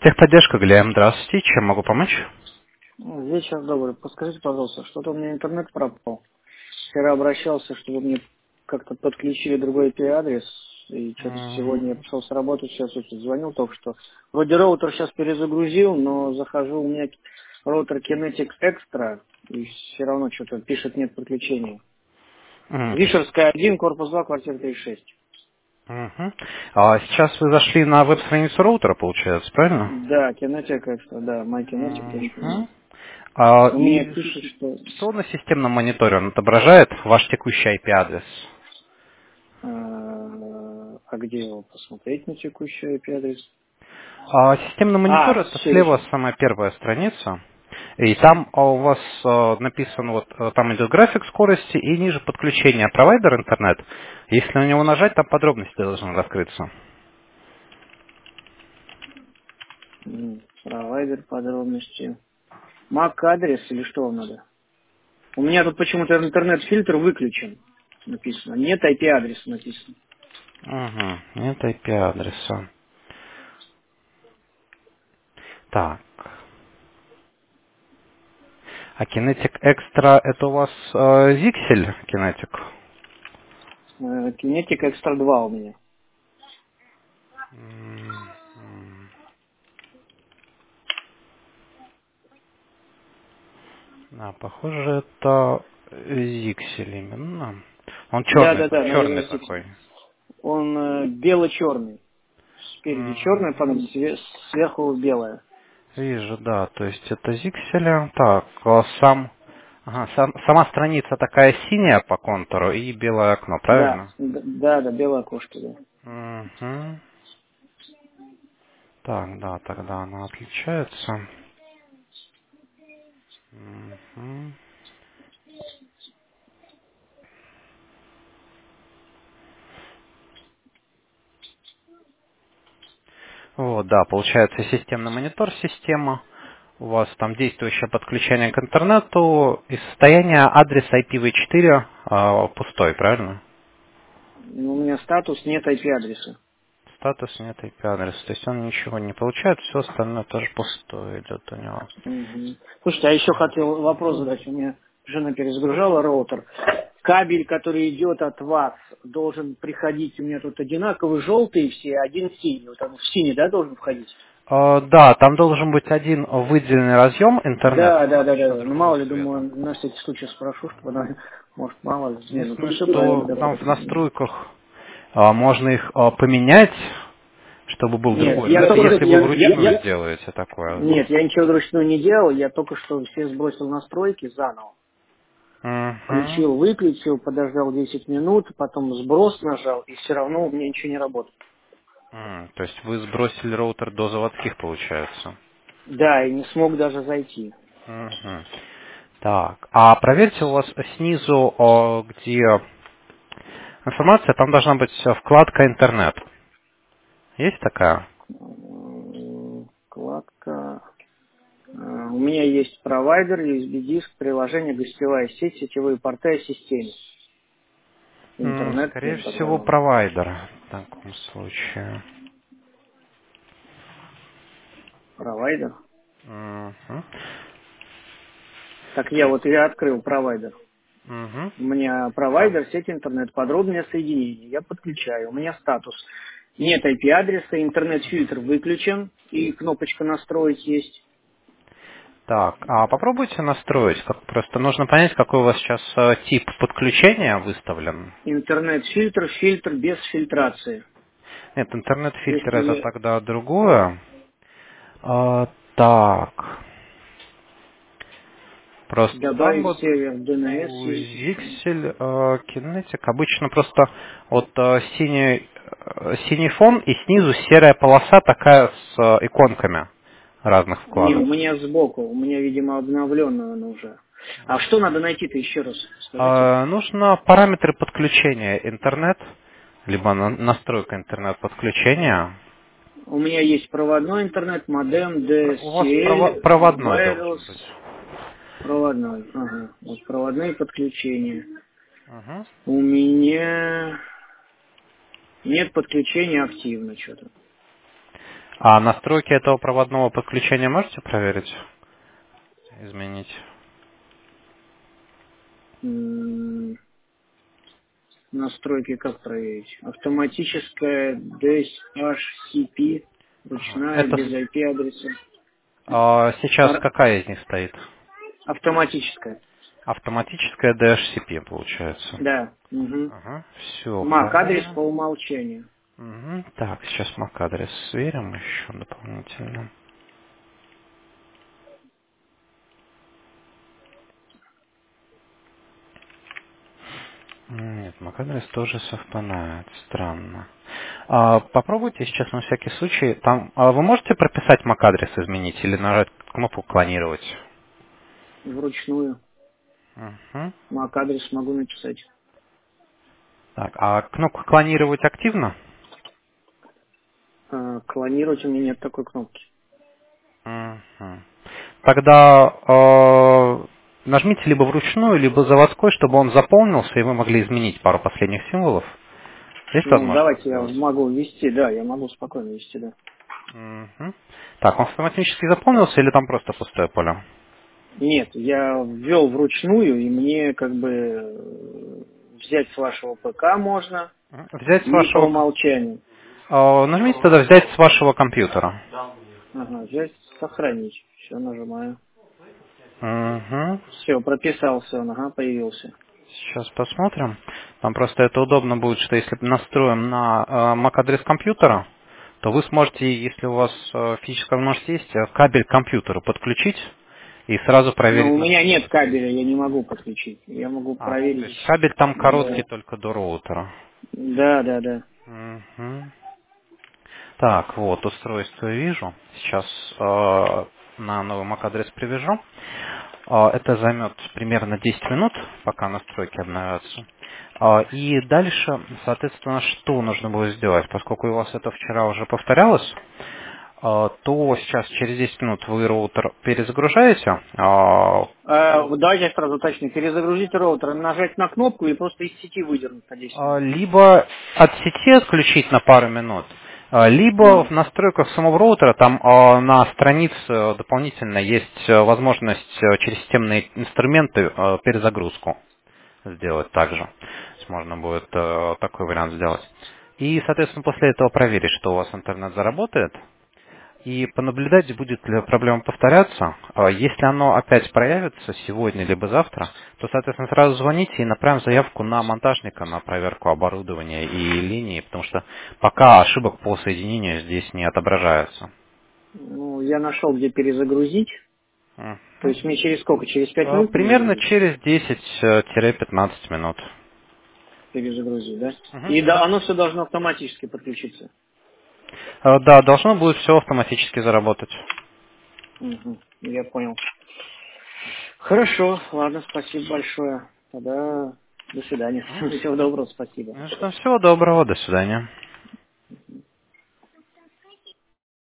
Техподдержка, Глеб, здравствуйте. Чем могу помочь? Вечер добрый. Подскажите, пожалуйста, что-то у меня интернет пропал. Вчера обращался, чтобы мне как-то подключили другой IP-адрес, и что-то сегодня я пришел с работы, сейчас вот звонил только что. Вроде роутер сейчас перезагрузил, но захожу, у меня роутер Kinetic Extra, и все равно что-то пишет нет подключения. То есть, Вишерская 1, корпус 2, квартира 36. Сейчас вы зашли на веб-страницу роутера, получается, правильно? Да, Kinetic Extra, да, mykinetic.net. Мгм. У меня И пишет, что что на системном мониторе он отображает? Ваш текущий IP-адрес? а где его посмотреть на текущий IP-адрес? Системный монитор — это слева Секундочку. самая первая страница. И там у вас написано, там идет график скорости и ниже подключение провайдер интернет. Если на него нажать, там подробности должны раскрыться. Провайдер подробности. MAC адрес или что вам надо? У меня тут почему-то интернет-фильтр выключен. Написано. Нет IP-адреса написано. Угу, нет IP-адреса. Так. А Kinetic Extra — это у вас Zixel Kinetic? Kinetic Extra 2 у меня. М. Да, похоже, это Zixel именно. Он черный, Да-да-да, черный наверное, здесь. такой. Он бело-черный. Спереди черная панель, сверху белая. Вижу, да, то есть это Zixel. Так, сама страница такая синяя по контуру и белое окно, Да, правильно? да, белое окошко, да. Мгм. Так, да, тогда она отличается. Мгм. Вот, да, получается системный монитор система. У вас там действующее подключение к интернету и состояние адреса IPv4 пустой, правильно? У меня статус нет IP-адреса. Статус нет IP-адреса, то есть он ничего не получает, все остальное тоже пустое идет у него. Мгм. Слушайте, а еще хотел вопрос задать. У меня жена перезагружала роутер. Кабель, который идет от вас, должен приходить, у меня тут одинаковые желтые все, один синий. Вот он в синий, да, должен входить? Да, там должен быть один выделенный разъем интернет, Да, но да, да, обычно да. Ну, другого мало ли, цвета. думаю, на всякий случай спрошу, чтобы она, может, мало ли. Не, ну тут Единственное, все правильно, что да, там в просто. настройках можно их поменять, чтобы был Нет, другой. Но я это только, если вы вручную сделаете такое. нет, я ничего вручную не делал, я только что все сбросил настройки заново. Мгм. Включил, выключил, подождал 10 минут, потом сброс нажал, и все равно у меня ничего не работает. То есть вы сбросили роутер до заводских, получается. Да, и не смог даже зайти. Мгм. Так, а проверьте у вас снизу, где информация, там должна быть вкладка «Интернет». Есть такая? Вкладка. У меня есть провайдер, USB-диск, приложение, гостевая сеть, сетевые порты о системе. Интернет Скорее нет всего, такого. провайдер в таком случае. Провайдер. Мгм. Так я открыл провайдер. Мгм. У меня провайдер, сеть интернет, подробное соединение. Я подключаю. У меня статус. Нет IP-адреса, интернет-фильтр выключен, и кнопочка «Настроить» есть. Так, а попробуйте настроить. Просто нужно понять, какой у вас сейчас тип подключения выставлен. Интернет-фильтр, фильтр без фильтрации. Нет, интернет-фильтр Если это я тогда другое. Так, просто там добавить вот сервер DNS у есть еще. Zixel Kinetic обычно просто синий фон и снизу серая полоса такая с иконками разных Не, у вкладок. меня сбоку, у меня, видимо, обновлено оно уже. А что надо найти-то еще раз, скажите? Нужно параметры подключения интернет, либо настройка интернет-подключения. У меня есть проводной интернет, модем, У вас DSCL, проводной Wireless, должен быть. проводной. Ага, вот проводные подключения. Мгм. У меня нет подключения активно что-то. А настройки этого проводного подключения можете проверить? Изменить? Настройки как проверить? Автоматическая DHCP, ручная, Это без IP-адреса. сейчас какая из них стоит? Автоматическая. Автоматическая DHCP получается. Да. Угу. Ага, все, MAC-адрес по правильно. умолчанию. Мгм. Так, сейчас MAC-адрес сверим еще дополнительно. Нет, MAC-адрес тоже совпадает. Странно. Попробуйте сейчас на всякий случай. Там, вы можете прописать MAC-адрес изменить или нажать кнопку клонировать? Вручную. Мгм. MAC-адрес могу написать. Так, а кнопка клонировать активна? Клонировать у меня нет такой кнопки. Мгм. Тогда нажмите либо вручную, либо заводской, чтобы он заполнился, и вы могли изменить пару последних символов. Есть Ну, возможность это давайте я сделать? могу ввести, да, я могу спокойно ввести, да. Мгм. Так, он автоматически заполнился или там просто пустое поле? Нет, я ввел вручную, и мне как бы взять с вашего ПК можно, Взять с и по вашего... умолчанию. Нажмите тогда «Взять с вашего компьютера». Ага, взять, сохранить. Все, нажимаю. Мгм. Все, прописался он, ага, появился. Сейчас посмотрим. Там просто это удобно будет, что если настроим на MAC-адрес компьютера, то вы сможете, если у вас физическая возможность есть, кабель к компьютеру подключить и сразу Но проверить у меня нет настройки. кабеля, я не могу подключить. Я могу То проверить. есть кабель там короткий Да, только до роутера. да, да. Да. Мгм. Так, вот, устройство вижу. Сейчас на новый MAC-адрес привяжу. Это займет примерно 10 минут, пока настройки обновятся. И дальше, соответственно, что нужно будет сделать? Поскольку у вас это вчера уже повторялось, то сейчас через 10 минут вы роутер перезагружаете. Вот давайте я сразу уточню. Перезагрузить роутер, нажать на кнопку и просто из сети выдернуть на 10 минут. Либо от сети отключить на пару минут, либо в М. настройках самого роутера там на странице дополнительно есть возможность через системные инструменты перезагрузку сделать также. То есть можно будет такой вариант сделать. И, соответственно, после этого проверить, что у вас интернет заработает, и понаблюдать, будет ли проблема повторяться. Если оно опять проявится сегодня либо завтра, то, соответственно, сразу звоните и направим заявку на монтажника на проверку оборудования и линии, потому что пока ошибок по соединению здесь не отображается. Ну, я нашел, где перезагрузить. То Мгм. есть мне через сколько? Через 5 минут Примерно перезагрузить? через 10-15 минут. Перезагрузить, да? Мгм. И да, оно все должно автоматически подключиться. Да, должно будет все автоматически заработать. Мгм, я понял. Хорошо, ладно, спасибо большое. Тогда до свидания. Мгм. Всего доброго, спасибо. Ну что, всего доброго, до свидания.